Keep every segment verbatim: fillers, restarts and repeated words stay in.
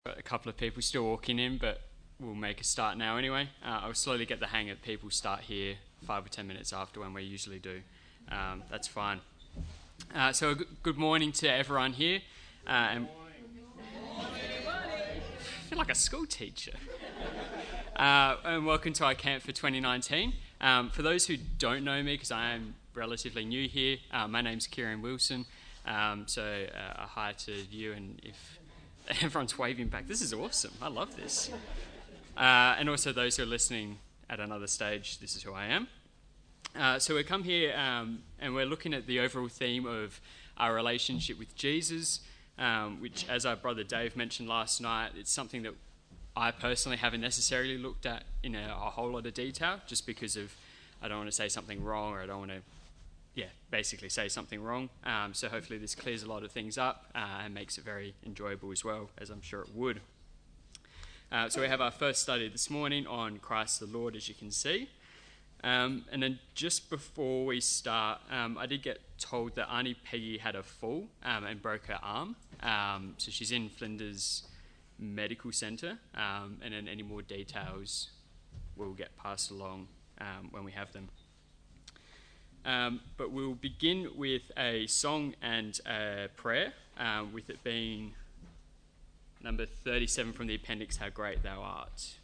A couple of people still walking in, but we'll make a start now anyway. Uh, I'll slowly get the hang of people start here five or ten minutes after when we usually do. Um, that's fine. Uh, so g- good morning to everyone here. Uh, and I feel like a school teacher. uh, and welcome to our camp for twenty nineteen. Um, for those who don't know me, because I am relatively new here, uh, my name's Kieran Wilson. Um, so uh, a hi to you, and if everyone's waving back, this is awesome. I love this. Uh, and also those who are listening at another stage, this is who I am. Uh, so we come here um, and we're looking at the overall theme of our relationship with Jesus, um, which, as our brother Dave mentioned last night, it's something that I personally haven't necessarily looked at in a, a whole lot of detail, just because of I don't want to say something wrong, or I don't want to, yeah, basically say something wrong. Um, so hopefully this clears a lot of things up uh, and makes it very enjoyable as well, as I'm sure it would. Uh, so we have our first study this morning on Christ the Lord, as you can see. Um, and then just before we start, um, I did get told that Auntie Peggy had a fall um, and broke her arm. Um, so she's in Flinders Medical Centre, um, and then any more details will get passed along um, when we have them. Um, but we'll begin with a song and a prayer, um, with it being number thirty-seven from the appendix, How Great Thou Art.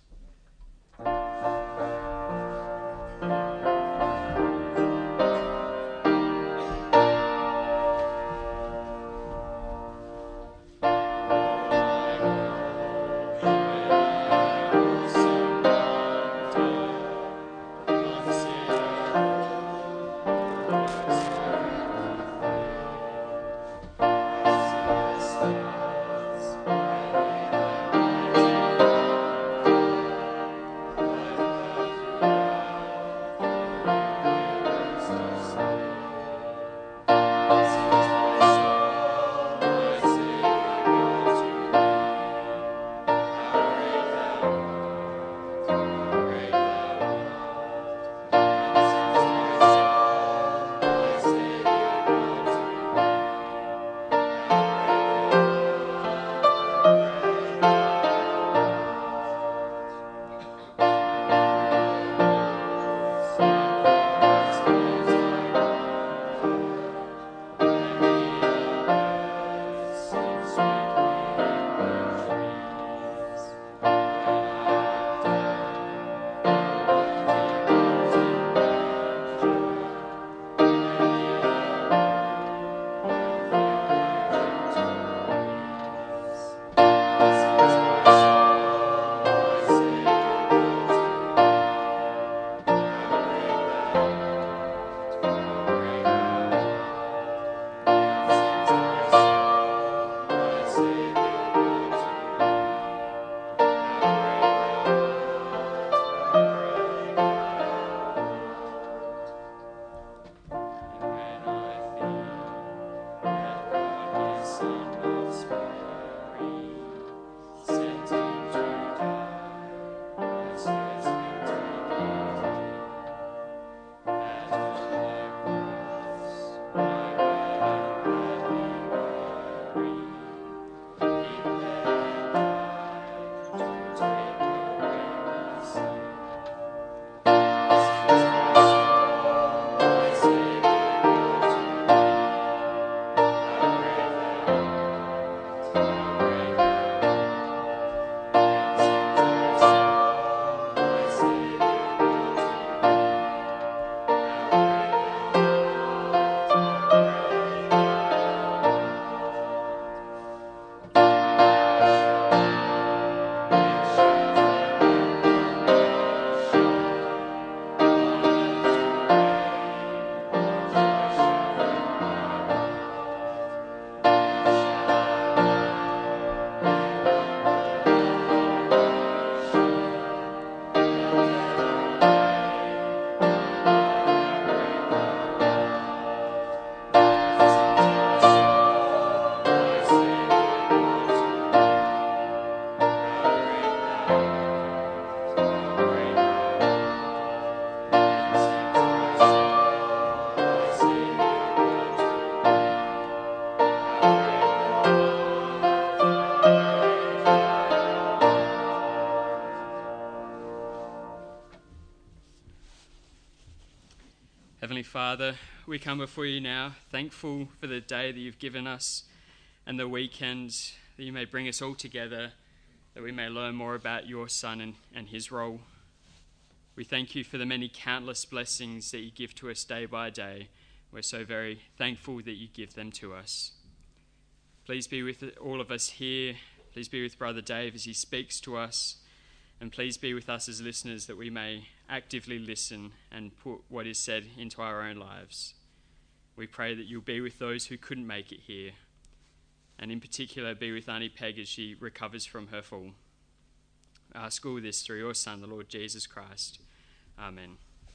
Heavenly Father, we come before you now, thankful for the day that you've given us and the weekend, that you may bring us all together, that we may learn more about your Son and, and his role. We thank you for the many countless blessings that you give to us day by day. We're so very thankful that you give them to us. Please be with all of us here. Please be with Brother Dave as he speaks to us. And please be with us as listeners, that we may actively listen and put what is said into our own lives. We pray that you'll be with those who couldn't make it here, and in particular be with Auntie Peg as she recovers from her fall. I ask all this through your Son, the Lord Jesus Christ. Amen.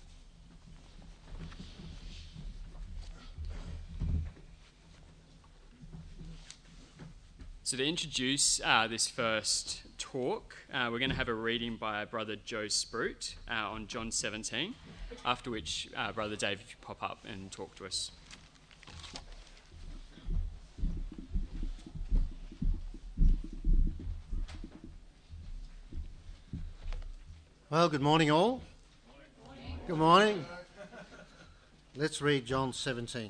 So to introduce uh, this first talk, uh, we're going to have a reading by Brother Joe Sprout uh, on John seventeen, after which uh, Brother Dave, if you pop up and talk to us. Well, good morning all. Good morning. Good morning. Let's read John seventeen.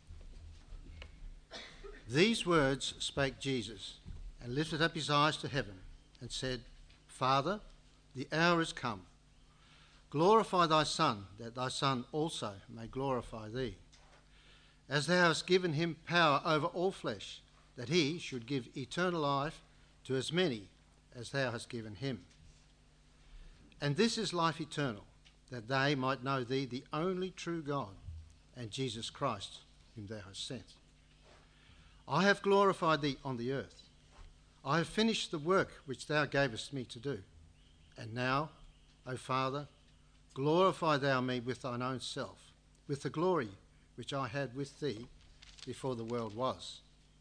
These words spake Jesus, and lifted up his eyes to heaven, and said, Father, the hour is come. Glorify thy Son, that thy Son also may glorify thee. As thou hast given him power over all flesh, that he should give eternal life to as many as thou hast given him. And this is life eternal, that they might know thee, the only true God, and Jesus Christ, whom thou hast sent. I have glorified thee on the earth. I have finished the work which thou gavest me to do. And now, O Father, glorify thou me with thine own self, with the glory which I had with thee before the world was.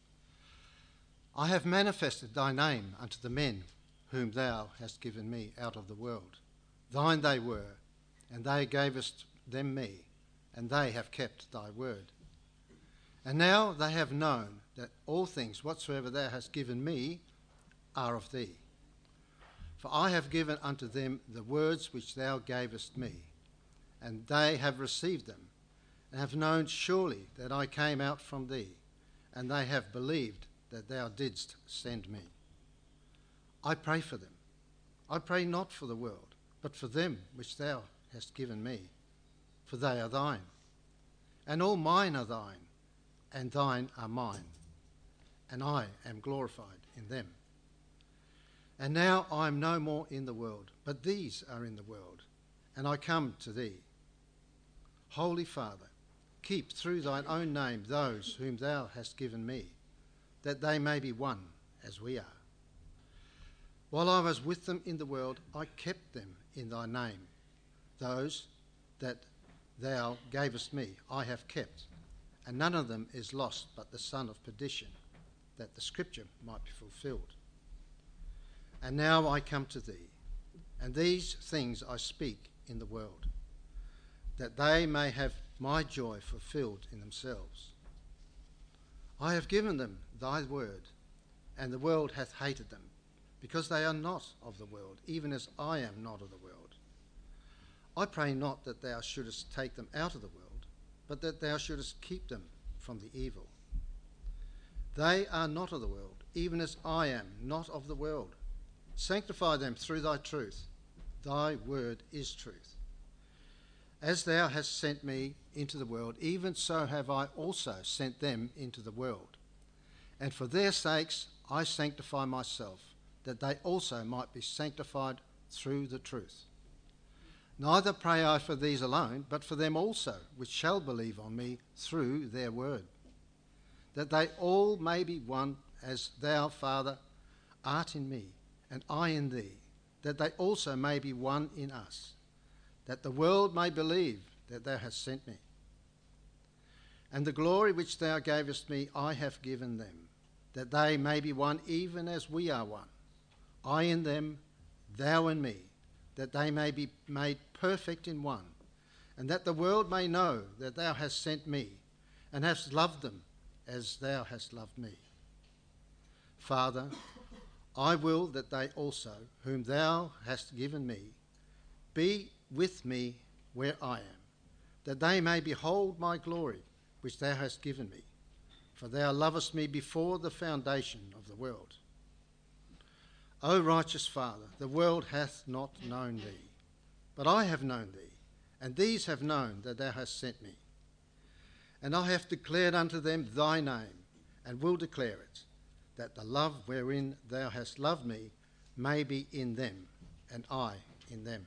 I have manifested thy name unto the men whom thou hast given me out of the world. Thine they were, and thou gavest them me, and they have kept thy word. And now they have known that all things whatsoever thou hast given me are of thee. For I have given unto them the words which thou gavest me, and they have received them, and have known surely that I came out from thee, and they have believed that thou didst send me. I pray for them. I pray not for the world, but for them which thou hast given me, for they are thine. And all mine are thine, and thine are mine, and I am glorified in them. And now I am no more in the world, but these are in the world, and I come to thee. Holy Father, keep through thine own name those whom thou hast given me, that they may be one as we are. While I was with them in the world, I kept them in thy name. Those that thou gavest me I have kept, and none of them is lost but the son of perdition, that the scripture might be fulfilled. And now I come to thee, and these things I speak in the world, that they may have my joy fulfilled in themselves. I have given them thy word, and the world hath hated them, because they are not of the world, even as I am not of the world. I pray not that thou shouldest take them out of the world, but that thou shouldest keep them from the evil. They are not of the world, even as I am not of the world. Sanctify them through thy truth. Thy word is truth. As thou hast sent me into the world, even so have I also sent them into the world. And for their sakes I sanctify myself, that they also might be sanctified through the truth. Neither pray I for these alone, but for them also, which shall believe on me through their word, that they all may be one, as thou, Father, art in me, and I in thee, that they also may be one in us, that the world may believe that thou hast sent me. And the glory which thou gavest me I have given them, that they may be one even as we are one, I in them, thou in me, that they may be made perfect in one, and that the world may know that thou hast sent me, and hast loved them as thou hast loved me. Father, I will that they also, whom thou hast given me, be with me where I am, that they may behold my glory, which thou hast given me. For thou lovest me before the foundation of the world. O righteous Father, the world hath not known thee, but I have known thee, and these have known that thou hast sent me. And I have declared unto them thy name, and will declare it, that the love wherein thou hast loved me may be in them, and I in them.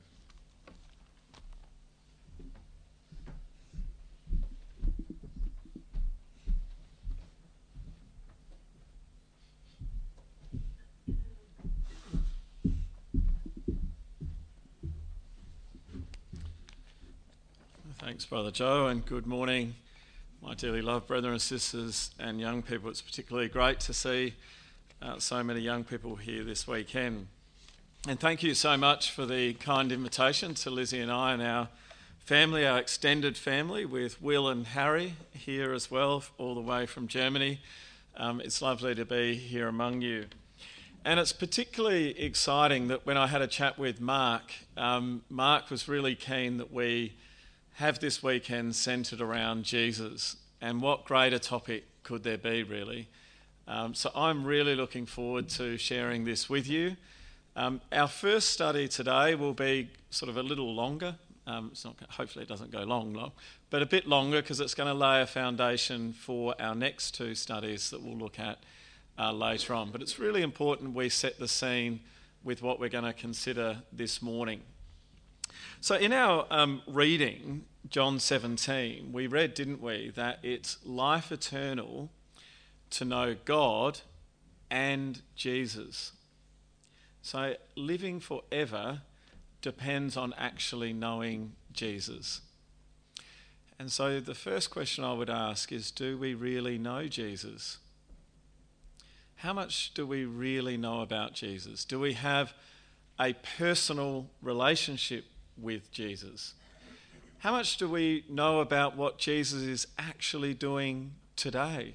Thanks, Brother Joe, and good morning, my dearly loved brethren and sisters and young people. It's particularly great to see uh, so many young people here this weekend. And thank you so much for the kind invitation to Lizzie and I and our family, our extended family, with Will and Harry here as well, all the way from Germany. Um, it's lovely to be here among you. And it's particularly exciting that when I had a chat with Mark, um, Mark was really keen that we have this weekend centred around Jesus. And what greater topic could there be, really? Um, so I'm really looking forward to sharing this with you. Um, our first study today will be sort of a little longer. Um, it's not, hopefully it doesn't go long, long, but a bit longer because it's going to lay a foundation for our next two studies that we'll look at uh, later on. But it's really important we set the scene with what we're going to consider this morning. So in our um, reading, John seventeen, we read, didn't we, that it's life eternal to know God and Jesus. So living forever depends on actually knowing Jesus. And so the first question I would ask is, do we really know Jesus? How much do we really know about Jesus? Do we have a personal relationship with Jesus? How much do we know about what Jesus is actually doing today?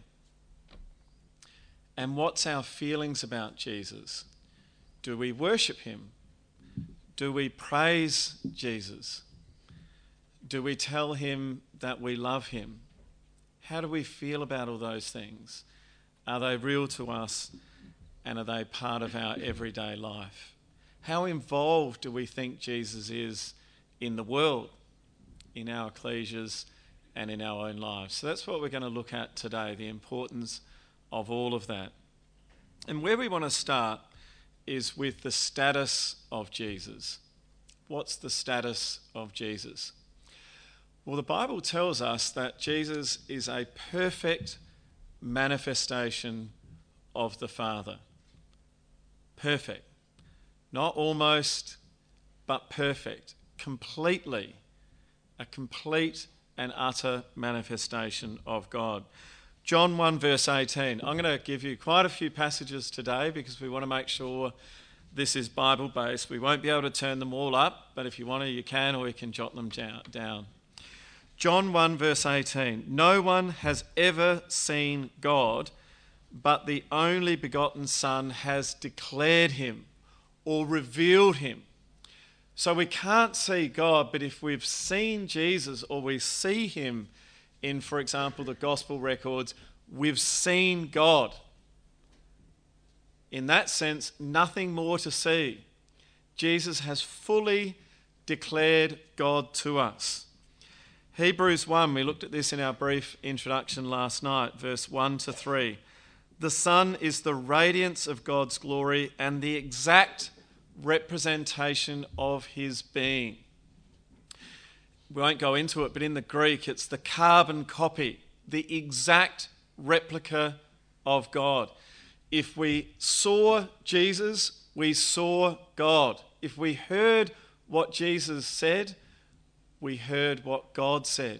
And what's our feelings about Jesus? Do we worship him? Do we praise Jesus? Do we tell him that we love him? How do we feel about all those things? Are they real to us, and are they part of our everyday life? How involved do we think Jesus is in the world, in our ecclesias and in our own lives? So that's what we're going to look at today, the importance of all of that. And where we want to start is with the status of Jesus. What's the status of Jesus? Well, the Bible tells us that Jesus is a perfect manifestation of the Father. Perfect. Not almost, but perfect. Completely. A complete and utter manifestation of God. John one verse eighteen. I'm going to give you quite a few passages today because we want to make sure this is Bible-based. We won't be able to turn them all up, but if you want to, you can, or you can jot them down. John one verse eighteen. No one has ever seen God, but the only begotten Son has declared him or revealed him. So we can't see God, but if we've seen Jesus or we see him in, for example, the gospel records, we've seen God. In that sense, nothing more to see. Jesus has fully declared God to us. Hebrews one, we looked at this in our brief introduction last night, verse one to three. The Son is the radiance of God's glory and the exact representation of his being. We won't go into it, but in the Greek, it's the carbon copy, the exact replica of God. If we saw Jesus, we saw God. If we heard what Jesus said, we heard what God said.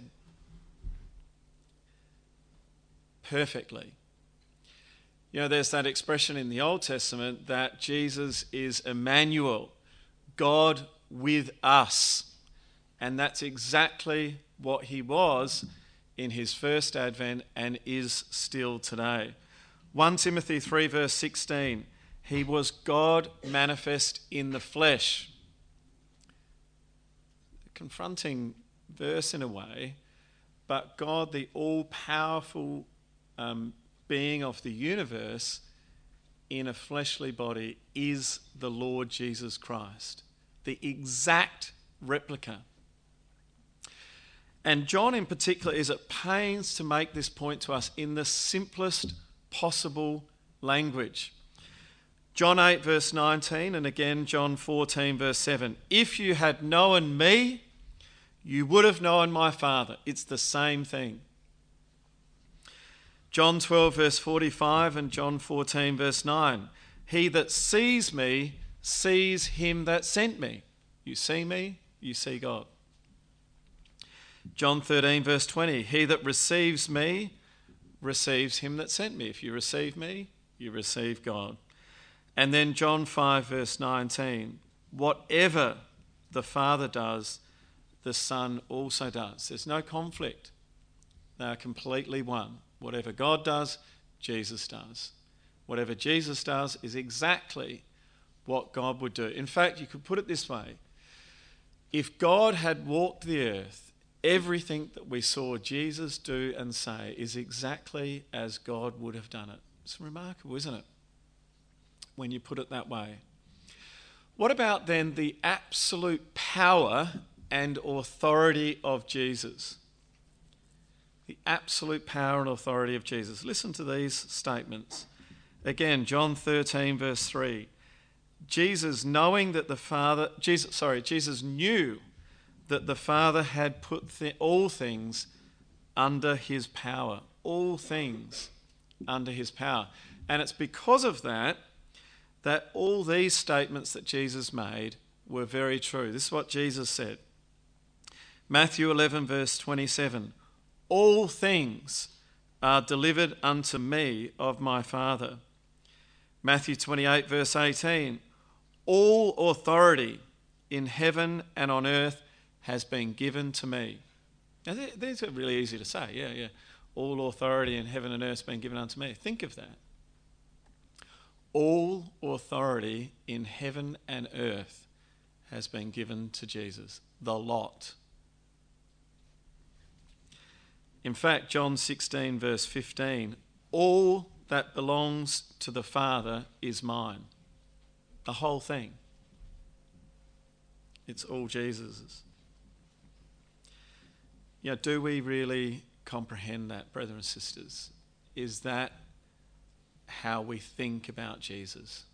Perfectly. You know, there's that expression in the Old Testament that Jesus is Emmanuel, God with us. And that's exactly what he was in his first advent and is still today. First Timothy three verse sixteen, he was God manifest in the flesh. Confronting verse in a way, but God, the all-powerful um, being of the universe in a fleshly body, is the Lord Jesus Christ, the exact replica. And John in particular is at pains to make this point to us in the simplest possible language. John eight verse nineteen, and again John fourteen verse seven. If you had known me, you would have known my Father. It's the same thing. John twelve verse forty-five and John fourteen verse nine. He that sees me sees him that sent me. You see me, you see God. John thirteen verse twenty. He that receives me receives him that sent me. If you receive me, you receive God. And then John five verse nineteen. Whatever the Father does, the Son also does. There's no conflict. They are completely one. Whatever God does, Jesus does. Whatever Jesus does is exactly what God would do. In fact, you could put it this way. If God had walked the earth, everything that we saw Jesus do and say is exactly as God would have done it. It's remarkable, isn't it? When you put it that way. What about then the absolute power and authority of Jesus? The absolute power and authority of Jesus. Listen to these statements. Again, John thirteen verse three. Jesus knowing that the Father, Jesus, sorry, Jesus knew that the Father had put th- all things under his power. All things under his power. And it's because of that that all these statements that Jesus made were very true. This is what Jesus said. Matthew eleven verse twenty-seven. All things are delivered unto me of my Father. Matthew twenty-eight verse eighteen. All authority in heaven and on earth has been given to me. Now these are really easy to say. Yeah, yeah. All authority in heaven and earth has been given unto me. Think of that. All authority in heaven and earth has been given to Jesus. The lot. In fact, John sixteen verse fifteen, all that belongs to the Father is mine. The whole thing. It's all Jesus's. You know, do we really comprehend that, brothers and sisters? Is that how we think about Jesus?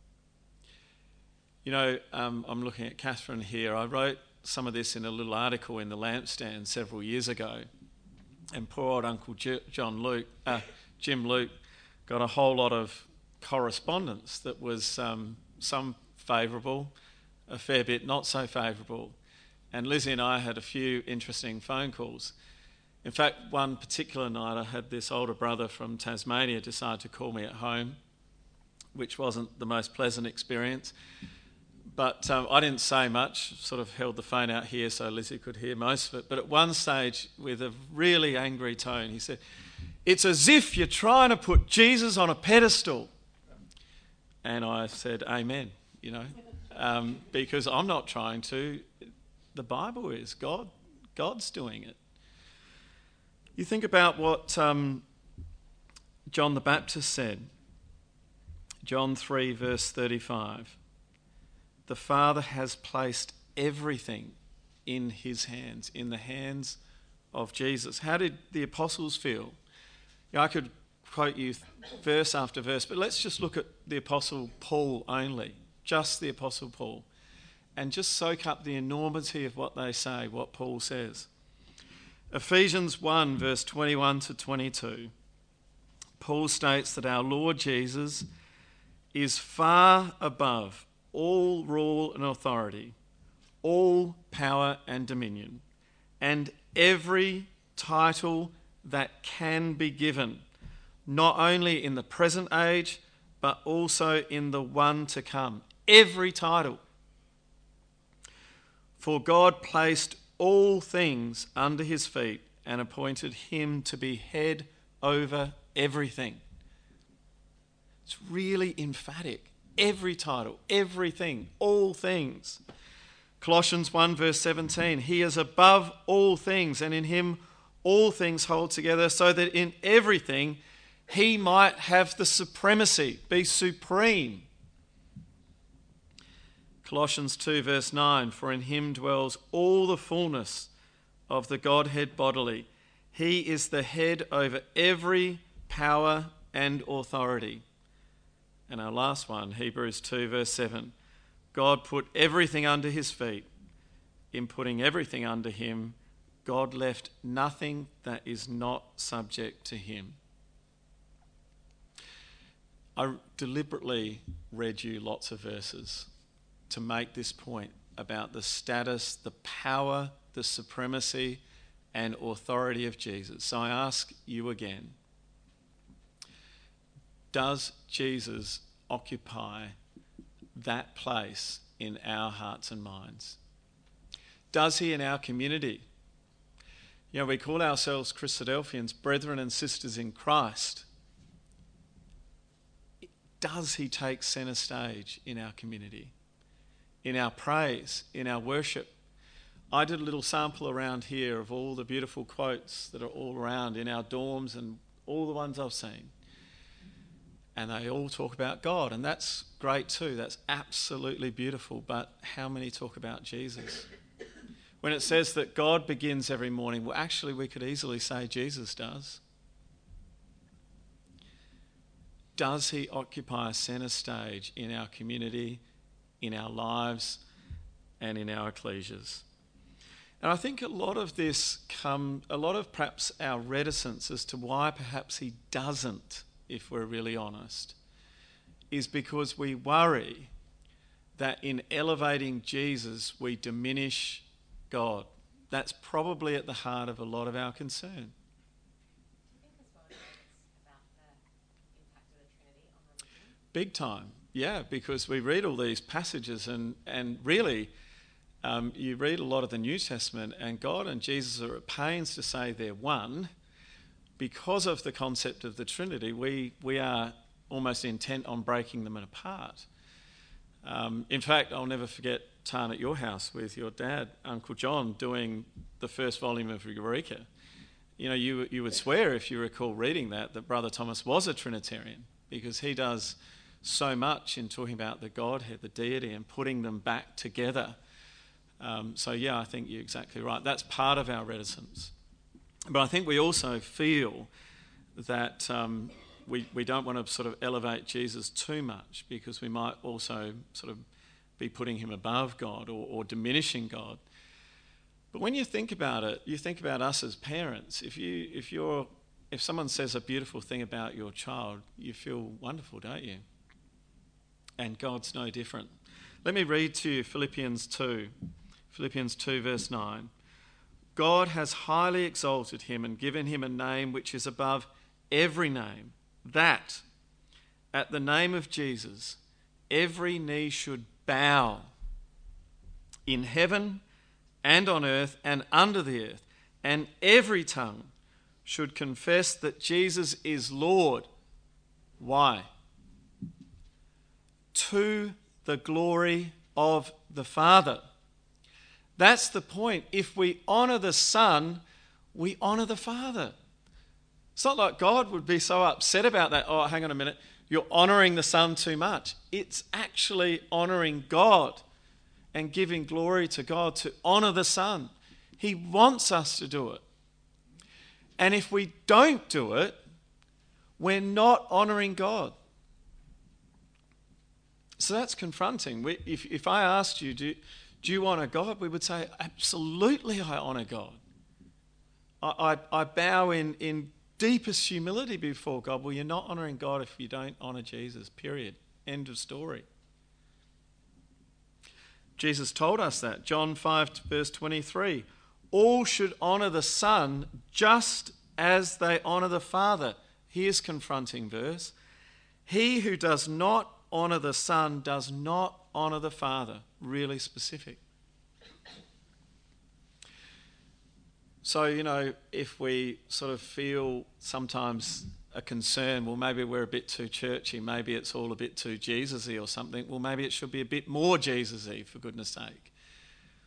You know, um, I'm looking at Catherine here. I wrote some of this in a little article in the Lampstand several years ago. And poor old Uncle John Luke, uh, Jim Luke, got a whole lot of correspondence that was um, some favourable, a fair bit not so favourable. And Lizzie and I had a few interesting phone calls. In fact, one particular night I had this older brother from Tasmania decide to call me at home, which wasn't the most pleasant experience. But um, I didn't say much, sort of held the phone out here so Lizzie could hear most of it. But at one stage, with a really angry tone, he said, "It's as if you're trying to put Jesus on a pedestal." And I said, amen, you know, um, because I'm not trying to. The Bible is. God, God's doing it. You think about what um, John the Baptist said. John three verse thirty-five. The Father has placed everything in his hands, in the hands of Jesus. How did the apostles feel? You know, I could quote you verse after verse, but let's just look at the apostle Paul only, just the apostle Paul, and just soak up the enormity of what they say, what Paul says. Ephesians one verse twenty-one to twenty-two. Paul states that our Lord Jesus is far above all rule and authority, all power and dominion, and every title that can be given, not only in the present age, but also in the one to come. Every title. For God placed all things under his feet and appointed him to be head over everything. It's really emphatic. Every title, everything, all things. Colossians one verse seventeen, he is above all things, and in him all things hold together, so that in everything he might have the supremacy, be supreme. Colossians two verse nine, for in him dwells all the fullness of the Godhead bodily. He is the head over every power and authority. And our last one, Hebrews two verse seven, God put everything under his feet. In putting everything under him, God left nothing that is not subject to him. I deliberately read you lots of verses to make this point about the status, the power, the supremacy and authority of Jesus. So I ask you again, does Jesus occupy that place in our hearts and minds? Does he in our community? You know, we call ourselves Christadelphians, brethren and sisters in Christ. Does he take centre stage in our community, in our praise, in our worship? I did a little sample around here of all the beautiful quotes that are all around in our dorms and all the ones I've seen. And they all talk about God, and that's great too. That's absolutely beautiful. But how many talk about Jesus? When it says that God begins every morning, well, actually, we could easily say Jesus does. Does he occupy a centre stage in our community, in our lives, and in our ecclesias? And I think a lot of this come, a lot of perhaps our reticence as to why perhaps he doesn't, if we're really honest, is because we worry that in elevating Jesus, we diminish God. That's probably at the heart of a lot of our concern. I think as well as about the impact of the Trinity on religion. Big time, yeah, because we read all these passages and, and really um, you read a lot of the New Testament and God and Jesus are at pains to say they're one. Because of the concept of the Trinity, we, we are almost intent on breaking them apart. Um, in fact, I'll never forget Tarn at your house with your dad, Uncle John, doing the first volume of Eureka. You know, you you would swear, if you recall reading that, that Brother Thomas was a Trinitarian, because he does so much in talking about the Godhead, the deity, and putting them back together. Um, so yeah, I think you're exactly right. That's part of our reticence. But I think we also feel that um, we, we don't want to sort of elevate Jesus too much, because we might also sort of be putting him above God or, or diminishing God. But when you think about it, you think about us as parents. If you if you're if someone says a beautiful thing about your child, you feel wonderful, don't you? And God's no different. Let me read to you Philippians two. Philippians two verse nine. God has highly exalted him and given him a name which is above every name, that at the name of Jesus every knee should bow, in heaven and on earth and under the earth, and every tongue should confess that Jesus is Lord. Why? To the glory of the Father. That's the point. If we honour the Son, we honour the Father. It's not like God would be so upset about that. Oh, hang on a minute. You're honouring the Son too much. It's actually honouring God and giving glory to God to honour the Son. He wants us to do it. And if we don't do it, we're not honouring God. So that's confronting. We, if, if I asked you, do, do you honour God? We would say, absolutely I honour God. I, I, I bow in, in deepest humility before God. Well, you're not honouring God if you don't honour Jesus, period. End of story. Jesus told us that. John five verse twenty-three. All should honour the Son just as they honour the Father. Here's confronting verse. He who does not honour the Son does not honour the Father. Really specific. So, you know, if we sort of feel sometimes a concern, well, maybe we're a bit too churchy, maybe it's all a bit too Jesus-y or something, well, maybe it should be a bit more Jesus-y, for goodness sake.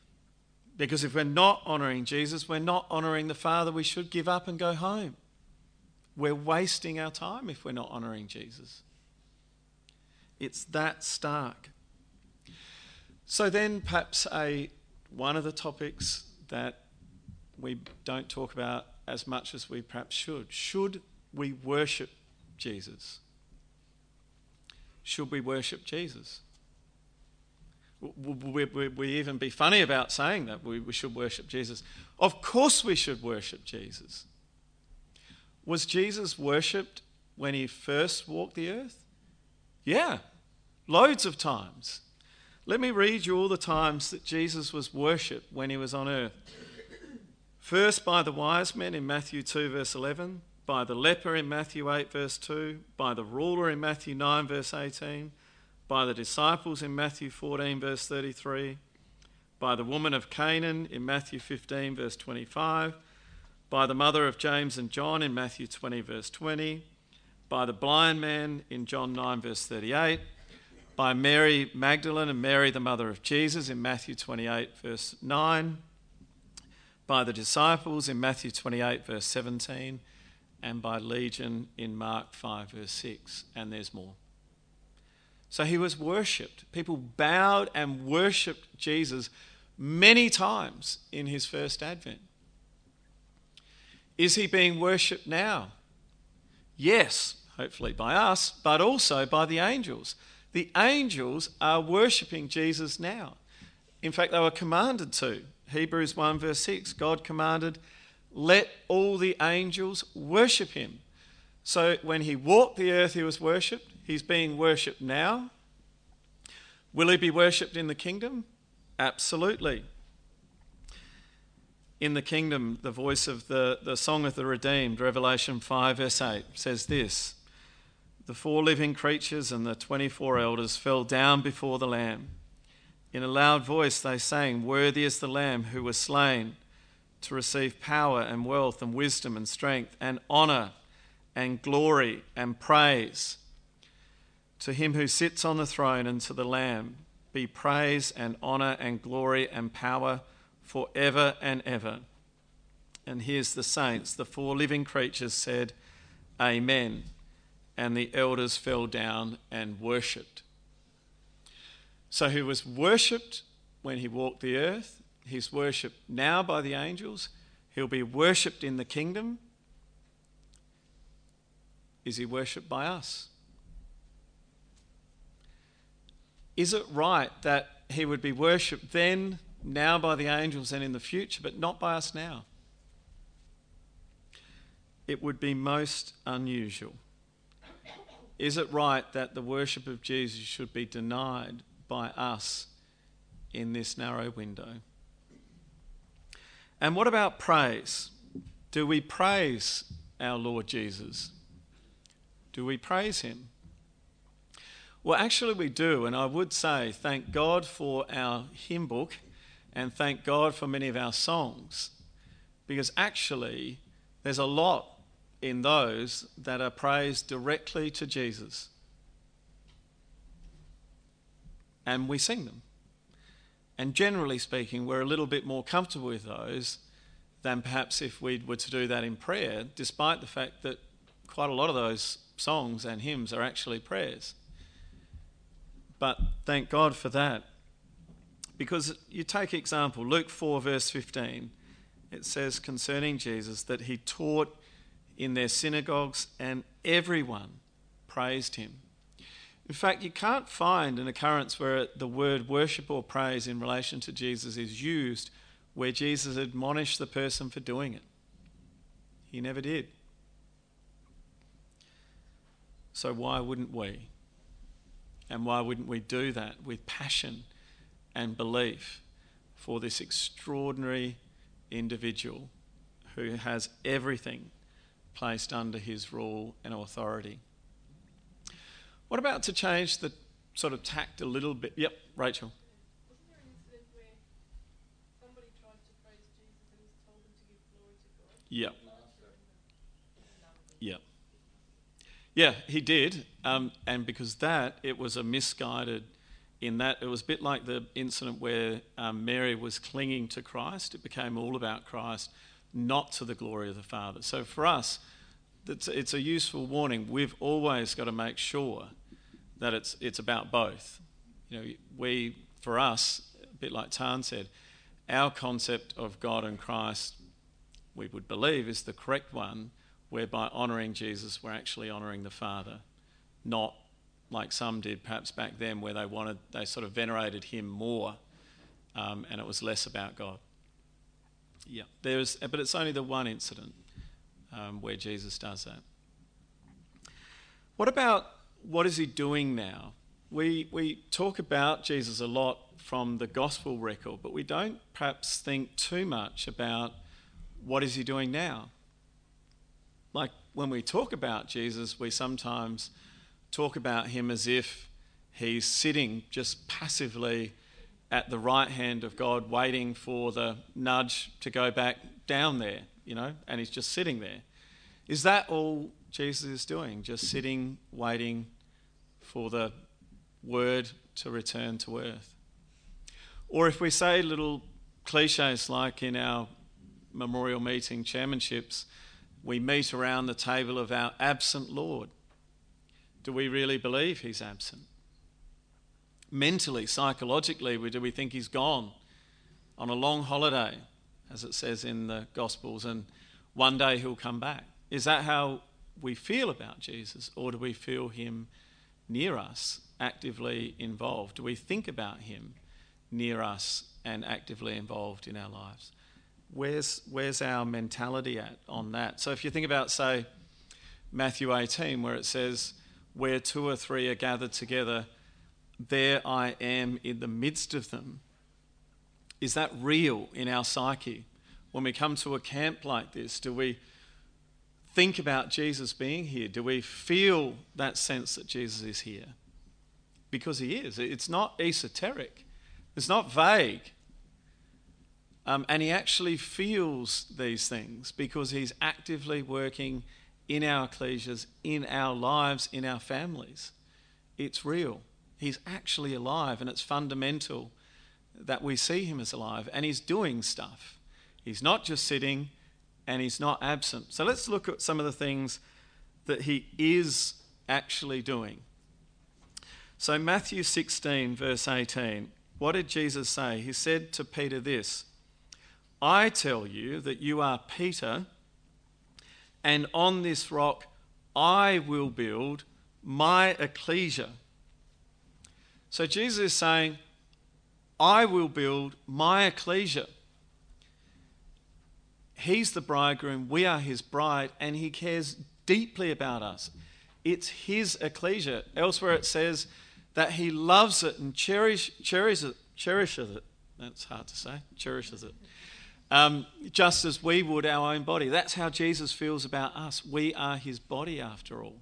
Because if we're not honouring Jesus, we're not honouring the Father. We should give up and go home. We're wasting our time if we're not honouring Jesus. It's that stark. So then perhaps a one of the topics that we don't talk about as much as we perhaps should. Should we worship Jesus? Should we worship Jesus? We, we, we even be funny about saying that we, we should worship Jesus. Of course we should worship Jesus. Was Jesus worshipped when he first walked the earth? Yeah, loads of times. Let me read you all the times that Jesus was worshipped when he was on earth. First by the wise men in Matthew two verse eleven, by the leper in Matthew eight verse two, by the ruler in Matthew nine verse eighteen, by the disciples in Matthew fourteen verse thirty-three, by the woman of Canaan in Matthew fifteen verse twenty-five, by the mother of James and John in Matthew twenty verse twenty, by the blind man in John nine verse thirty-eight, by Mary Magdalene and Mary the mother of Jesus in Matthew twenty-eight verse nine, by the disciples in Matthew twenty-eight verse seventeen, and by Legion in Mark five verse six, and there's more. So he was worshipped. People bowed and worshipped Jesus many times in his first advent. Is he being worshipped now? Yes, hopefully by us, but also by the angels. The angels are worshipping Jesus now. In fact, they were commanded to. Hebrews one verse six, God commanded, let all the angels worship him. So when he walked the earth, he was worshipped. He's being worshipped now. Will he be worshipped in the kingdom? Absolutely. In the kingdom, the voice of the, the Song of the Redeemed, Revelation five verse eight, says this, the four living creatures and the twenty-four elders fell down before the Lamb. In a loud voice they sang, worthy is the Lamb who was slain to receive power and wealth and wisdom and strength and honour and glory and praise. To him who sits on the throne and to the Lamb be praise and honour and glory and power forever and ever. And here's the saints, the four living creatures said, Amen. And the elders fell down and worshipped. So he was worshipped when he walked the earth. He's worshipped now by the angels. He'll be worshipped in the kingdom. Is he worshipped by us? Is it right that he would be worshipped then, now by the angels and in the future, but not by us now? It would be most unusual. Is it right that the worship of Jesus should be denied by us in this narrow window? And what about praise? Do we praise our Lord Jesus? Do we praise him? Well, actually we do, and I would say thank God for our hymn book and thank God for many of our songs, because actually there's a lot in those that are praised directly to Jesus. And we sing them. And generally speaking, we're a little bit more comfortable with those than perhaps if we were to do that in prayer, despite the fact that quite a lot of those songs and hymns are actually prayers. But thank God for that. Because you take example, Luke four verse fifteen, it says concerning Jesus that he taught in their synagogues and everyone praised him. In fact, you can't find an occurrence where the word worship or praise in relation to Jesus is used where Jesus admonished the person for doing it. He never did. So why wouldn't we? And why wouldn't we do that with passion and belief for this extraordinary individual who has everything placed under his rule and authority? What about to change the sort of tact a little bit? Yep, Rachel. Wasn't there an incident where somebody tried to praise Jesus and was told them to give glory to God? Yep. Yep. Yeah, he did. Um, and because that, it was a misguided in that it was a bit like the incident where um, Mary was clinging to Christ. It became all about Christ, not to the glory of the Father. So for us, it's, it's a useful warning. We've always got to make sure that it's it's about both. You know, we, for us, a bit like Tan said, our concept of God and Christ, we would believe, is the correct one, whereby honouring Jesus, we're actually honouring the Father, not like some did perhaps back then, where they wanted, they sort of venerated him more, um, and it was less about God. Yeah, there's, but it's only the one incident um, where Jesus does that. What about what is he doing now? We we talk about Jesus a lot from the gospel record, but we don't perhaps think too much about what is he doing now. Like when we talk about Jesus, we sometimes talk about him as if he's sitting just passively at the right hand of God, waiting for the nudge to go back down there, you know, and he's just sitting there. Is that all Jesus is doing? Just sitting, waiting for the word to return to earth? Or if we say little cliches like in our memorial meeting chairmanships, we meet around the table of our absent Lord. Do we really believe he's absent? Mentally, psychologically, do we think he's gone on a long holiday, as it says in the Gospels, and one day he'll come back? Is that how we feel about Jesus, or do we feel him near us, actively involved? Do we think about him near us and actively involved in our lives? Where's, where's our mentality at on that? So if you think about, say, Matthew eighteen, where it says, where two or three are gathered together, there I am in the midst of them. Is that real in our psyche? When we come to a camp like this, do we think about Jesus being here? Do we feel that sense that Jesus is here? Because he is. It's not esoteric. It's not vague. Um, and he actually feels these things because he's actively working in our ecclesias, in our lives, in our families. It's real. He's actually alive, and it's fundamental that we see him as alive, and he's doing stuff. He's not just sitting, and he's not absent. So let's look at some of the things that he is actually doing. So Matthew sixteen, verse eighteen, what did Jesus say? He said to Peter this, I tell you that you are Peter, and on this rock I will build my ecclesia. So Jesus is saying, I will build my ecclesia. He's the bridegroom, we are his bride, and he cares deeply about us. It's his ecclesia. Elsewhere it says that he loves it and cherish, cherishes, cherishes it. That's hard to say, cherishes it. Um, just as we would our own body. That's how Jesus feels about us. We are his body after all.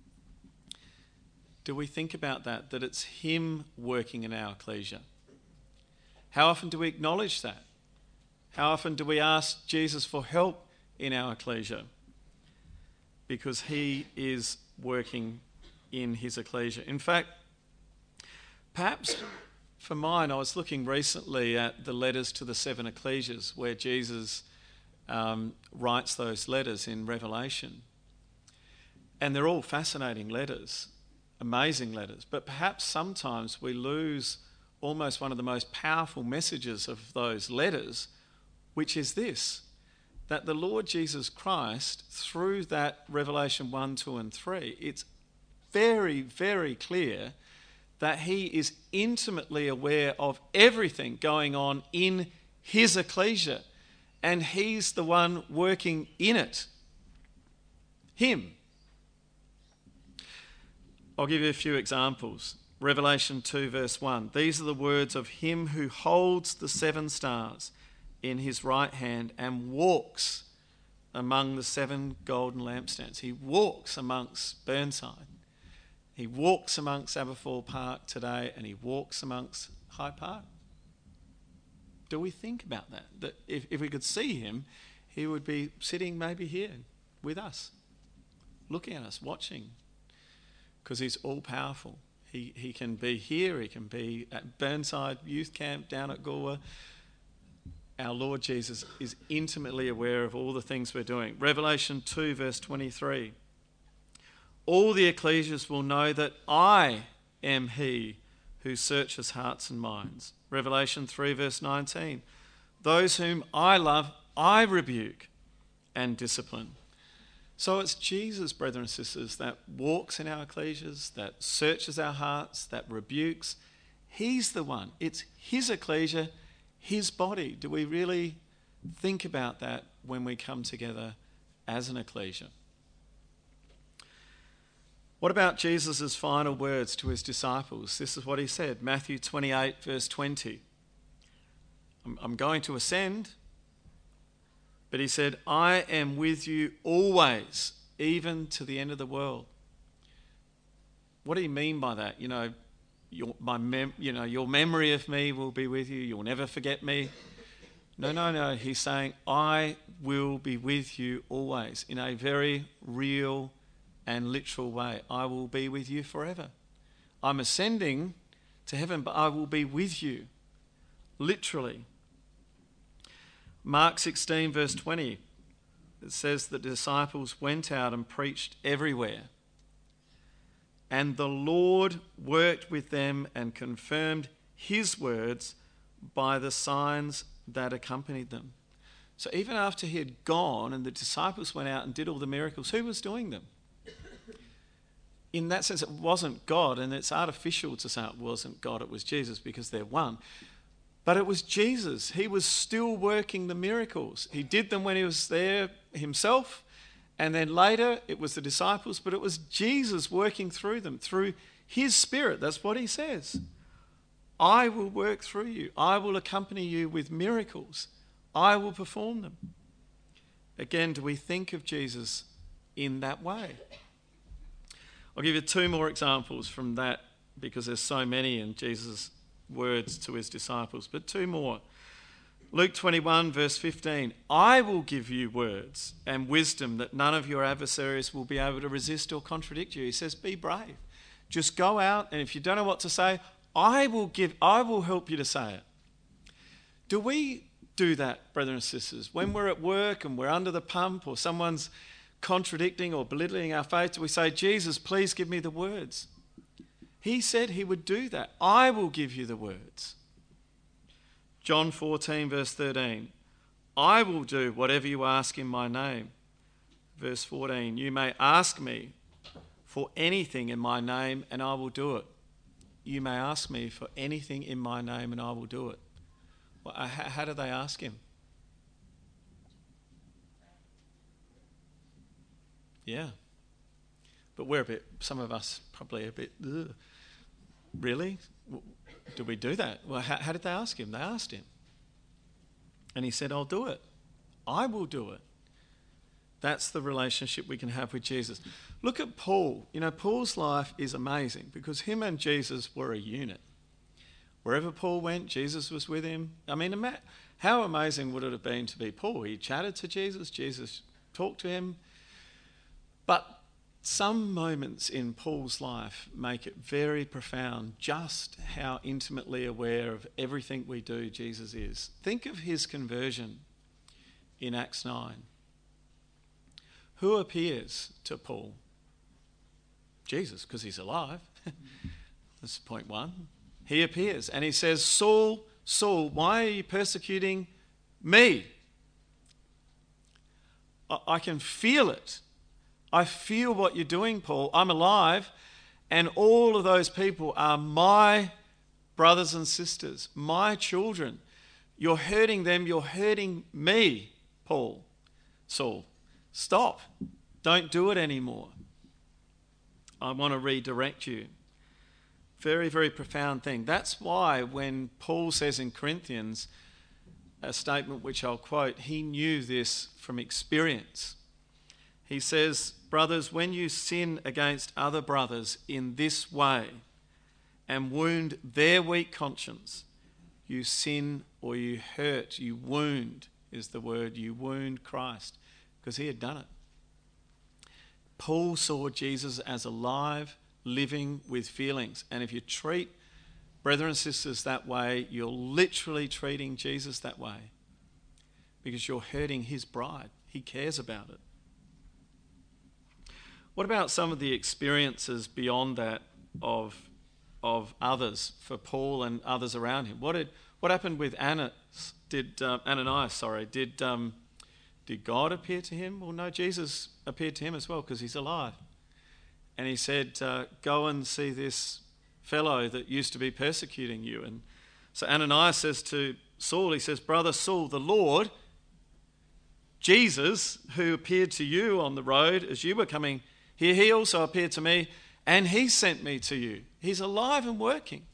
Do we think about that, that it's him working in our ecclesia? How often do we acknowledge that? How often do we ask Jesus for help in our ecclesia? Because he is working in his ecclesia. In fact, perhaps for mine, I was looking recently at the letters to the seven ecclesias where Jesus um, writes those letters in Revelation. And they're all fascinating letters, amazing letters. But perhaps sometimes we lose almost one of the most powerful messages of those letters, which is this, that the Lord Jesus Christ, through that Revelation one, two and three, it's very, very clear that he is intimately aware of everything going on in his ecclesia, and he's the one working in it. Him. I'll give you a few examples. Revelation two verse one. These are the words of him who holds the seven stars in his right hand and walks among the seven golden lampstands. He walks amongst Burnside. He walks amongst Aberfoyle Park today, and he walks amongst Hyde Park. Do we think about that? That if, if we could see him, he would be sitting maybe here with us, looking at us, watching, because he's all-powerful. He, he can be here, he can be at Burnside Youth Camp down at Galway. Our Lord Jesus is intimately aware of all the things we're doing. Revelation two verse twenty-three. All the ecclesias will know that I am he who searches hearts and minds. Revelation three verse nineteen. Those whom I love, I rebuke and discipline. So it's Jesus, brethren and sisters, that walks in our ecclesias, that searches our hearts, that rebukes. He's the one. It's his ecclesia, his body. Do we really think about that when we come together as an ecclesia? What about Jesus' final words to his disciples? This is what he said, Matthew twenty-eight, verse twenty. I'm, I'm going to ascend, but he said, I am with you always, even to the end of the world. What do you mean by that? You know, your, my mem- you know, your memory of me will be with you. You'll never forget me. No, no, no. He's saying, I will be with you always in a very real and literal way. I will be with you forever. I'm ascending to heaven, but I will be with you, literally. Mark sixteen, verse twenty, it says the disciples went out and preached everywhere. And the Lord worked with them and confirmed his words by the signs that accompanied them. So even after he had gone and the disciples went out and did all the miracles, who was doing them? In that sense, it wasn't God, and it's artificial to say it wasn't God, it was Jesus, because they're one. But it was Jesus. He was still working the miracles. He did them when he was there himself, and then later it was the disciples, but it was Jesus working through them, through his Spirit. That's what he says. I will work through you. I will accompany you with miracles. I will perform them. Again, do we think of Jesus in that way? I'll give you two more examples from that, because there's so many in Jesus' words to his disciples, but two more. Luke twenty-one, verse fifteen. I will give you words and wisdom that none of your adversaries will be able to resist or contradict you. He says, be brave. Just go out, and if you don't know what to say, I will give, I will help you to say it. Do we do that, brothers and sisters? When we're at work and we're under the pump, or someone's contradicting or belittling our faith, do we say, Jesus, please give me the words? He said he would do that. I will give you the words. John fourteen, verse thirteen. I will do whatever you ask in my name. Verse fourteen. You may ask me for anything in my name and I will do it. You may ask me for anything in my name and I will do it. Well, how, how do they ask him? Yeah. But we're a bit, some of us probably a bit, ugh. Really? Do we do that? Well, how, how did they ask him? They asked him. And he said, I'll do it. I will do it. That's the relationship we can have with Jesus. Look at Paul. You know, Paul's life is amazing because him and Jesus were a unit. Wherever Paul went, Jesus was with him. I mean, how amazing would it have been to be Paul? He chatted to Jesus, Jesus talked to him. But some moments in Paul's life make it very profound just how intimately aware of everything we do Jesus is. Think of his conversion in Acts nine. Who appears to Paul? Jesus, because he's alive. That's point one. He appears and he says, Saul, Saul, why are you persecuting me? I, I can feel it. I feel what you're doing, Paul. I'm alive, and all of those people are my brothers and sisters, my children. You're hurting them, you're hurting me, Paul. Saul, stop. Don't do it anymore. I want to redirect you. Very, very profound thing. That's why when Paul says in Corinthians, a statement which I'll quote, he knew this from experience. He says, brothers, when you sin against other brothers in this way and wound their weak conscience, you sin or you hurt, you wound is the word, you wound Christ, because he had done it. Paul saw Jesus as alive, living with feelings. And if you treat brethren and sisters that way, you're literally treating Jesus that way, because you're hurting his bride. He cares about it. What about some of the experiences beyond that of, of others for Paul and others around him? What did what happened with Annas? Did uh, Ananias? Sorry, did um, did God appear to him? Well, no, Jesus appeared to him as well, because he's alive. And he said, uh, "Go and see this fellow that used to be persecuting you." And so Ananias says to Saul, he says, "Brother Saul, the Lord Jesus, who appeared to you on the road as you were coming here, he also appeared to me, and he sent me to you." He's alive and working.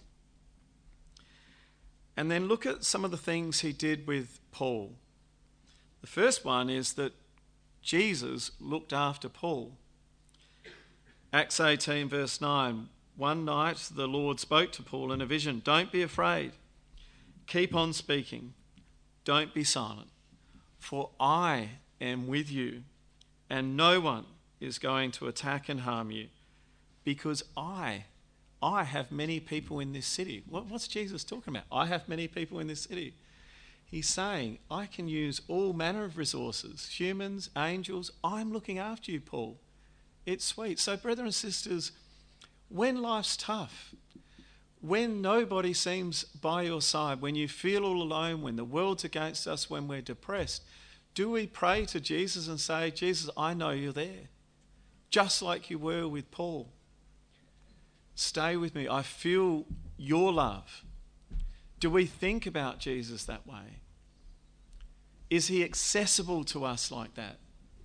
And then look at some of the things he did with Paul. The first one is that Jesus looked after Paul. Acts eighteen verse nine, one night the Lord spoke to Paul in a vision. "Don't be afraid. Keep on speaking. Don't be silent. For I am with you, and no one is going to attack and harm you, because I, I have many people in this city." What, what's Jesus talking about? I have many people in this city. He's saying, I can use all manner of resources, humans, angels. I'm looking after you, Paul. It's sweet. So, brethren and sisters, when life's tough, when nobody seems by your side, when you feel all alone, when the world's against us, when we're depressed, do we pray to Jesus and say, "Jesus, I know you're there," just like you were with Paul? Stay with me. I feel your love. Do we think about Jesus that way? Is he accessible to us like that?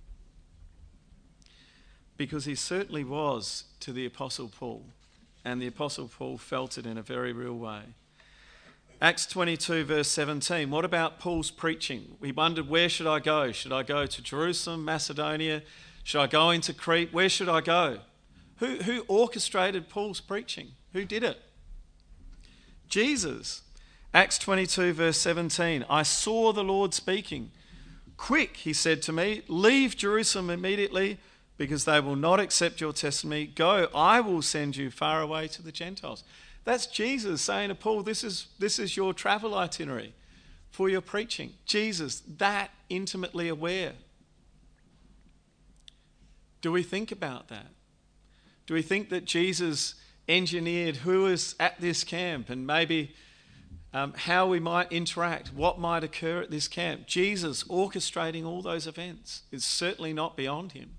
Because he certainly was to the Apostle Paul, and the Apostle Paul felt it in a very real way. Acts twenty-two verse seventeen, what about Paul's preaching? He wondered, where should I go? Should I go to Jerusalem, Macedonia? Should I go into Crete? Where should I go? Who, who orchestrated Paul's preaching? Who did it? Jesus. Acts twenty-two verse seventeen, I saw the Lord speaking. "Quick," he said to me, "leave Jerusalem immediately, because they will not accept your testimony. Go, I will send you far away to the Gentiles." That's Jesus saying to Paul, this is, this is your travel itinerary for your preaching. Jesus, that intimately aware. Do we think about that? Do we think that Jesus engineered who is at this camp and maybe um, how we might interact, what might occur at this camp? Jesus orchestrating all those events is certainly not beyond him.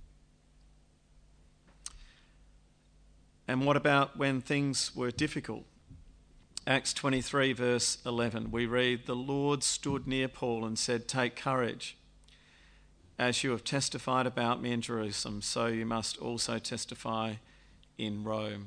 And what about when things were difficult? Acts twenty-three verse eleven, we read, "The Lord stood near Paul and said, 'Take courage. As you have testified about me in Jerusalem, so you must also testify in Rome.'"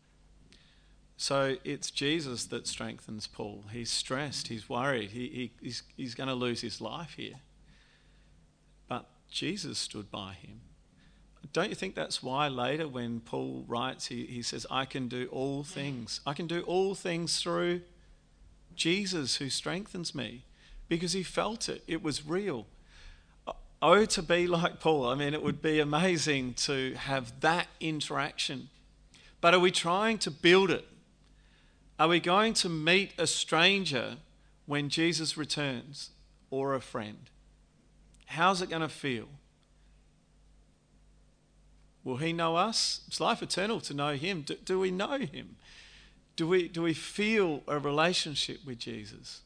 So it's Jesus that strengthens Paul. He's stressed, he's worried, he, he, he's, he's going to lose his life here. But Jesus stood by him. Don't you think that's why later when Paul writes, he, he says, I can do all things. I can do all things through Jesus who strengthens me, because he felt it. It was real. Oh, to be like Paul. I mean, it would be amazing to have that interaction. But are we trying to build it? Are we going to meet a stranger when Jesus returns, or a friend? How's it going to feel? Will he know us? It's life eternal to know him. Do, do we know him? Do we, do we feel a relationship with Jesus?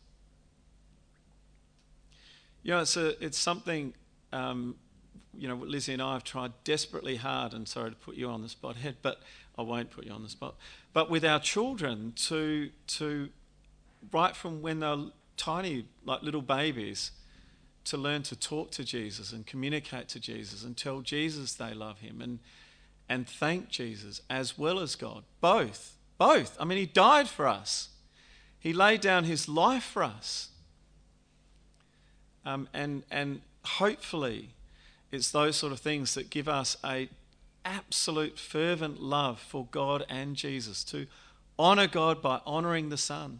You know, it's, a, it's something, um, you know, Lizzie and I have tried desperately hard, and sorry to put you on the spot, Head, but I won't put you on the spot, but with our children to, to right from when they're tiny, like little babies, to learn to talk to Jesus and communicate to Jesus and tell Jesus they love him and and thank Jesus as well as God. Both. Both. I mean, he died for us. He laid down his life for us. Um, and and hopefully it's those sort of things that give us a absolute fervent love for God and Jesus, to honour God by honouring the Son.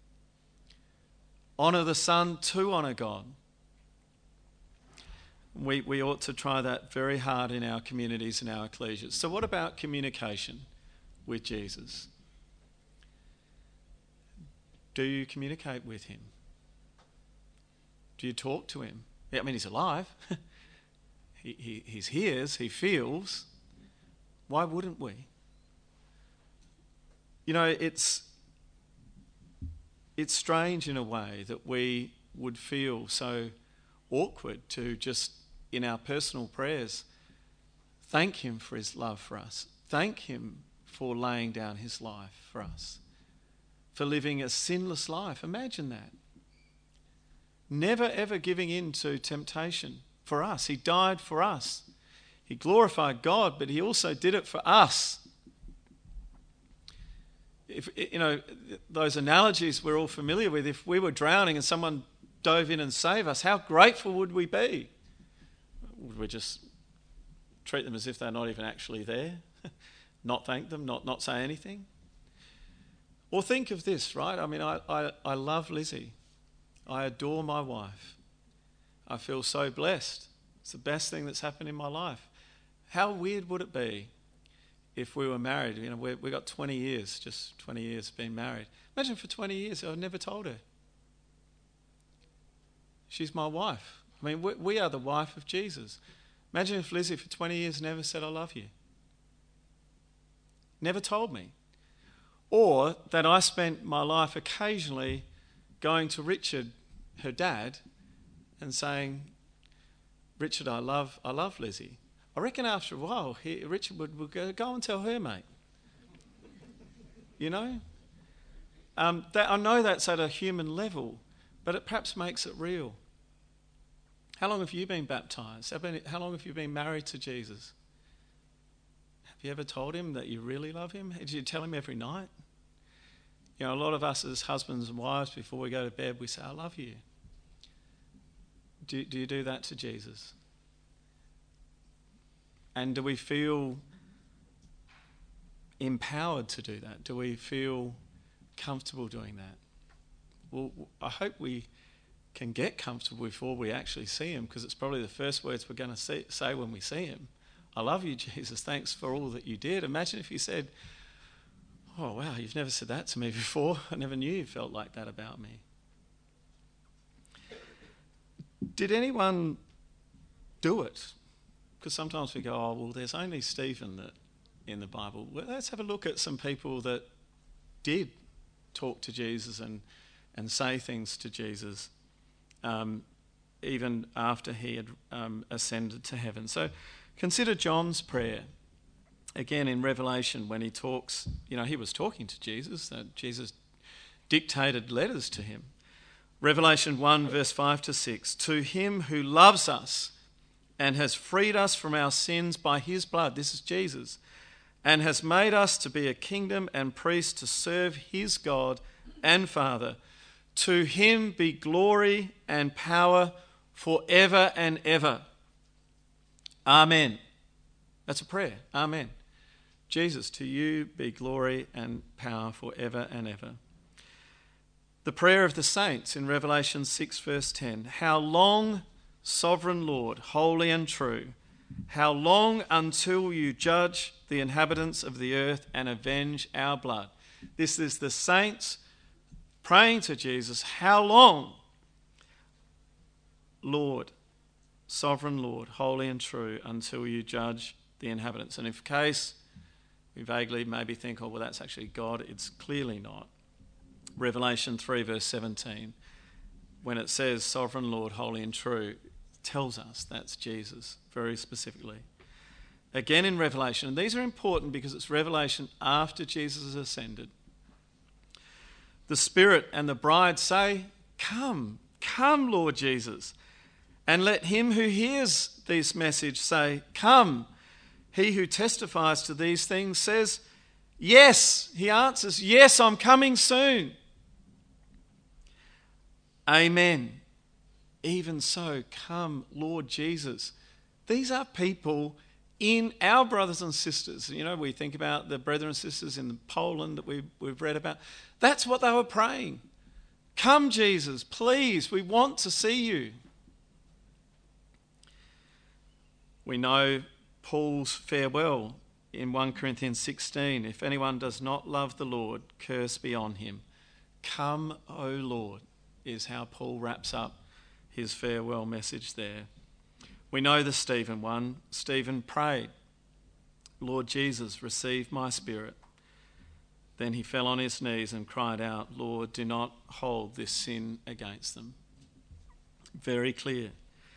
Honour the Son to honour God. We, we ought to try that very hard in our communities and our ecclesias. So what about communication? with Jesus? Do you communicate with him? Do you talk to him? I mean, he's alive. he, he, he hears, he feels. Why wouldn't we? You know, it's it's strange in a way that we would feel so awkward to just, in our personal prayers, thank him for his love for us. Thank him for laying down his life for us, for living a sinless life. Imagine that. Never ever giving in to temptation for us. He died for us. He glorified God, but he also did it for us. If, you know, those analogies we're all familiar with, if we were drowning and someone dove in and saved us, how grateful would we be? Would we just treat them as if they're not even actually there? Not thank them, not, not say anything? Or think of this, right? I mean, I, I, I love Lizzie. I adore my wife. I feel so blessed. It's the best thing that's happened in my life. How weird would it be if we were married? You know, we we got twenty years, just twenty years being married. Imagine for twenty years I've never told her. She's my wife. I mean, we, we are the wife of Jesus. Imagine if Lizzie for twenty years never said I love you. Never told me. Or that I spent my life occasionally going to Richard, her dad, and saying, Richard, I love I love Lizzie. I reckon after a while, he, Richard would, would go, go and tell her, mate. You know? Um, that, I know that's at a human level, but it perhaps makes it real. How long have you been baptised? How, been, how long have you been married to Jesus? Have you ever told him that you really love him? Did you tell him every night? You know, a lot of us as husbands and wives, before we go to bed, we say, I love you. Do, do you do that to Jesus? And do we feel empowered to do that? Do we feel comfortable doing that? Well, I hope we can get comfortable before we actually see him, because it's probably the first words we're going to say, say when we see him. I love you, Jesus. Thanks for all that you did. Imagine if he said, oh, wow, you've never said that to me before. I never knew you felt like that about me. Did anyone do it? Because sometimes we go, oh, well, there's only Stephen that in the Bible. Well, let's have a look at some people that did talk to Jesus and, and say things to Jesus, um, even after he had um, ascended to heaven. So consider John's prayer. Again, in Revelation, when he talks, you know, he was talking to Jesus. Uh, Jesus dictated letters to him. Revelation one, verse five to six. To him who loves us and has freed us from our sins by his blood, this is Jesus, and has made us to be a kingdom and priests to serve his God and Father. To him be glory and power forever and ever. Amen. That's a prayer. Amen. Jesus, to you be glory and power forever and ever. The prayer of the saints in Revelation six, verse ten. How long, sovereign Lord, holy and true, how long until you judge the inhabitants of the earth and avenge our blood? This is the saints praying to Jesus. How long, Lord, sovereign Lord, holy and true, until you judge the inhabitants? And in case we vaguely maybe think, oh, well, that's actually God, it's clearly not. Revelation three, verse seventeen, when it says sovereign Lord, holy and true, tells us that's Jesus very specifically. Again in Revelation, and these are important because it's Revelation after Jesus has ascended. The Spirit and the bride say, come, come, Lord Jesus. And let him who hears this message say, come. He who testifies to these things says, yes. He answers, yes, I'm coming soon. Amen. Even so, come, Lord Jesus. These are people in our brothers and sisters. You know, we think about the brothers and sisters in Poland that we've, we've read about. That's what they were praying. Come, Jesus, please, we want to see you. We know Paul's farewell in First Corinthians sixteen, if anyone does not love the Lord, curse be on him. Come, O Lord, is how Paul wraps up his farewell message there. We know the Stephen one. Stephen prayed, Lord Jesus, receive my spirit. Then he fell on his knees and cried out, Lord, do not hold this sin against them. Very clear.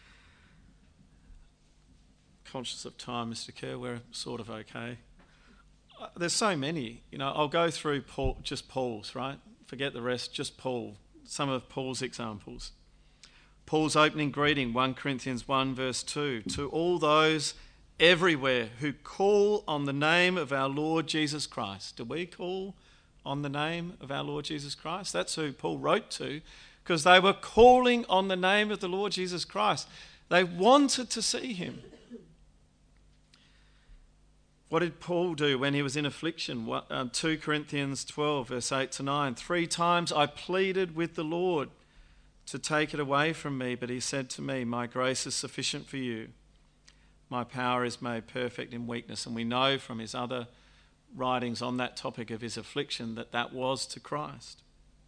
Conscious of time, Mister Kerr, we're sort of okay. Uh, there's so many. You know, I'll go through Paul, just Paul's, right? Forget the rest, just Paul. Some of Paul's examples. Paul's opening greeting, First Corinthians one verse two, to all those everywhere who call on the name of our Lord Jesus Christ. Do we call on the name of our Lord Jesus Christ? That's who Paul wrote to, because they were calling on the name of the Lord Jesus Christ. They wanted to see him. What did Paul do when he was in affliction? What, um, Second Corinthians twelve, verse eight to nine. Three times I pleaded with the Lord to take it away from me, but he said to me, my grace is sufficient for you. My power is made perfect in weakness. And we know from his other writings on that topic of his affliction that that was to Christ.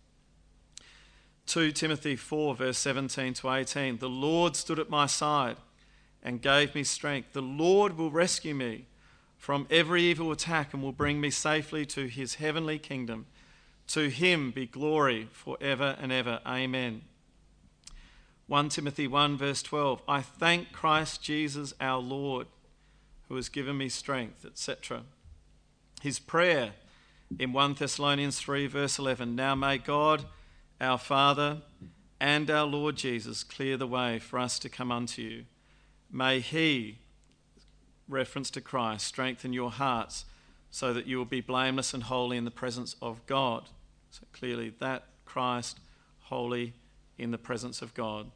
Second Timothy four, verse seventeen to eighteen. The Lord stood at my side and gave me strength. The Lord will rescue me from every evil attack and will bring me safely to his heavenly kingdom. To him be glory forever and ever. Amen. First Timothy one verse twelve. I thank Christ Jesus our Lord, who has given me strength, et cetera. His prayer in First Thessalonians three verse eleven. Now may God, our Father, and our Lord Jesus clear the way for us to come unto you. May he, reference to Christ, strengthen your hearts so that you will be blameless and holy in the presence of God. So clearly that Christ, holy in the presence of God.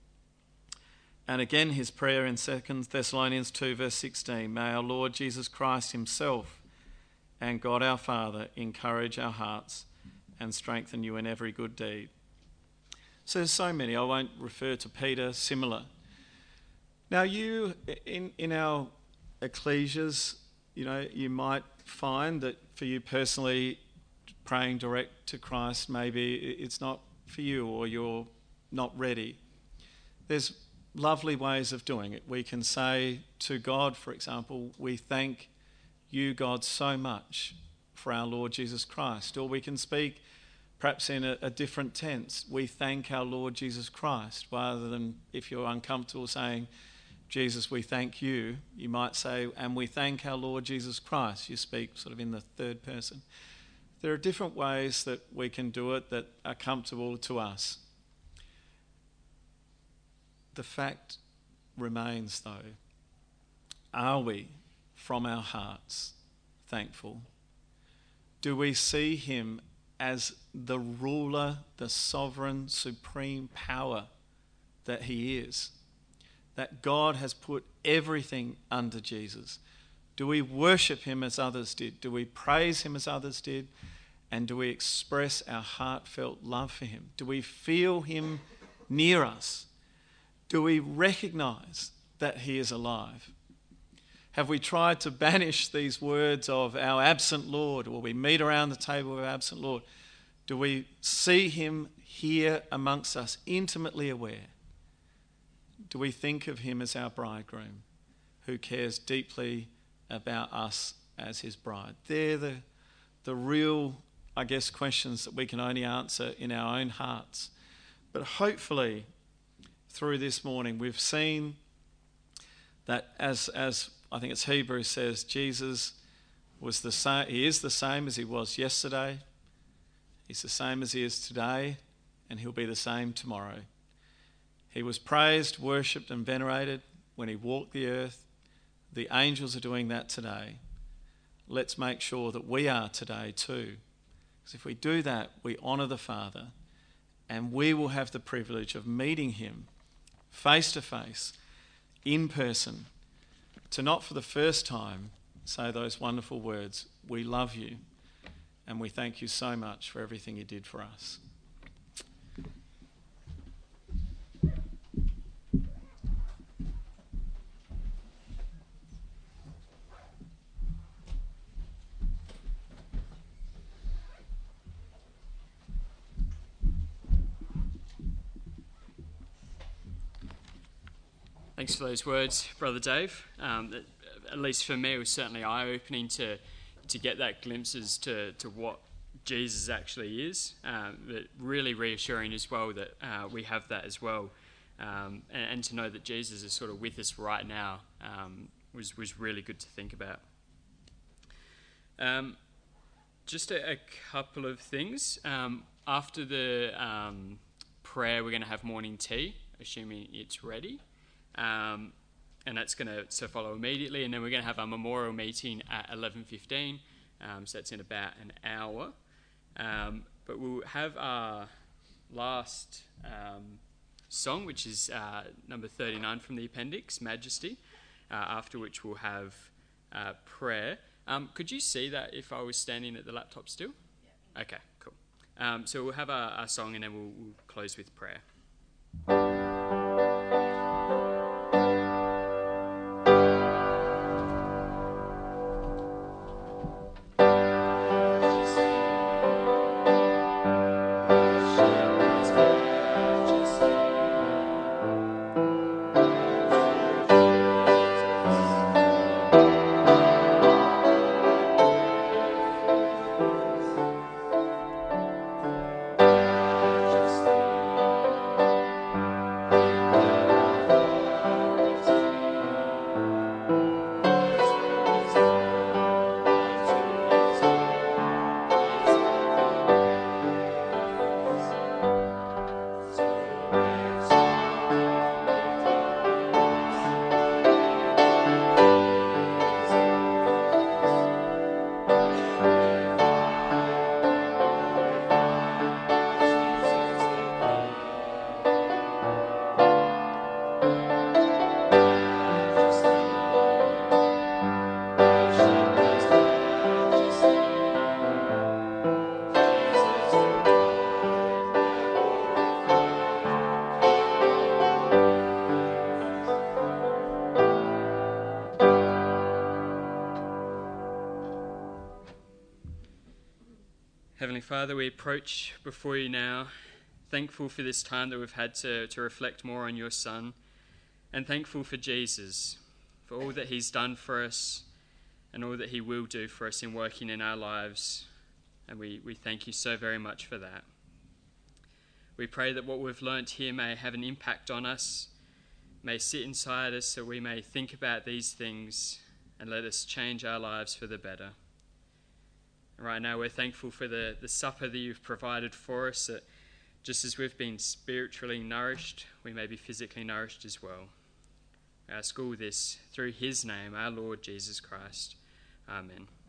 And again his prayer in Second Thessalonians two verse sixteen. May our Lord Jesus Christ himself and God our Father encourage our hearts and strengthen you in every good deed. So there's so many. I won't refer to Peter, similar. Now you, in, in our ecclesias, you know, you might find that for you personally, praying direct to Christ, maybe it's not for you or you're not ready. There's lovely ways of doing it. We can say to God, for example, we thank you, God, so much for our Lord Jesus Christ. Or we can speak perhaps in a, a different tense. We thank our Lord Jesus Christ, rather than, if you're uncomfortable saying, Jesus, we thank you, you might say, and we thank our Lord Jesus Christ. You speak sort of in the third person. There are different ways that we can do it that are comfortable to us. The fact remains, though, are we from our hearts thankful? Do we see him as the ruler, the sovereign, supreme power that he is? That God has put everything under Jesus. Do we worship him as others did? Do we praise him as others did? And do we express our heartfelt love for him? Do we feel him near us? Do we recognize that he is alive? Have we tried to banish these words of our absent Lord, or we meet around the table of our absent Lord? Do we see him here amongst us, intimately aware? Do we think of him as our bridegroom who cares deeply about us as his bride? They're the, the real, I guess, questions that we can only answer in our own hearts. But hopefully, through this morning, we've seen that as, as I think it's Hebrews says, Jesus was the same, he is the same as he was yesterday. He's the same as he is today, and he'll be the same tomorrow. He was praised, worshipped and venerated when he walked the earth. The angels are doing that today. Let's make sure that we are today too. Because if we do that, we honour the Father, and we will have the privilege of meeting him face to face, in person, to not for the first time say those wonderful words, we love you and we thank you so much for everything you did for us. Thanks for those words, Brother Dave. Um, that, at least for me, it was certainly eye-opening to to get that glimpse as to, to what Jesus actually is, um, but really reassuring as well that uh, we have that as well, um, and, and to know that Jesus is sort of with us right now um, was, was really good to think about. Um, just a, a couple of things. Um, after the um, prayer, we're going to have morning tea, assuming it's ready. Um, and that's going to so follow immediately, and then we're going to have our memorial meeting at eleven fifteen, um, so that's in about an hour. Um, but we'll have our last um, song, which is uh, number thirty-nine from the appendix, Majesty, uh, after which we'll have uh, prayer. Um, could you see that if I was standing at the laptop still? Yeah. Okay, cool. Um, so we'll have our, our song, and then we'll, we'll close with prayer. Heavenly Father, we approach before you now, thankful for this time that we've had to, to reflect more on your Son, and thankful for Jesus, for all that he's done for us and all that he will do for us in working in our lives. And we, we thank you so very much for that. We pray that what we've learnt here may have an impact on us, may sit inside us so we may think about these things and let us change our lives for the better. Right now we're thankful for the, the supper that you've provided for us, that just as we've been spiritually nourished, we may be physically nourished as well. I ask all this through his name, our Lord Jesus Christ. Amen.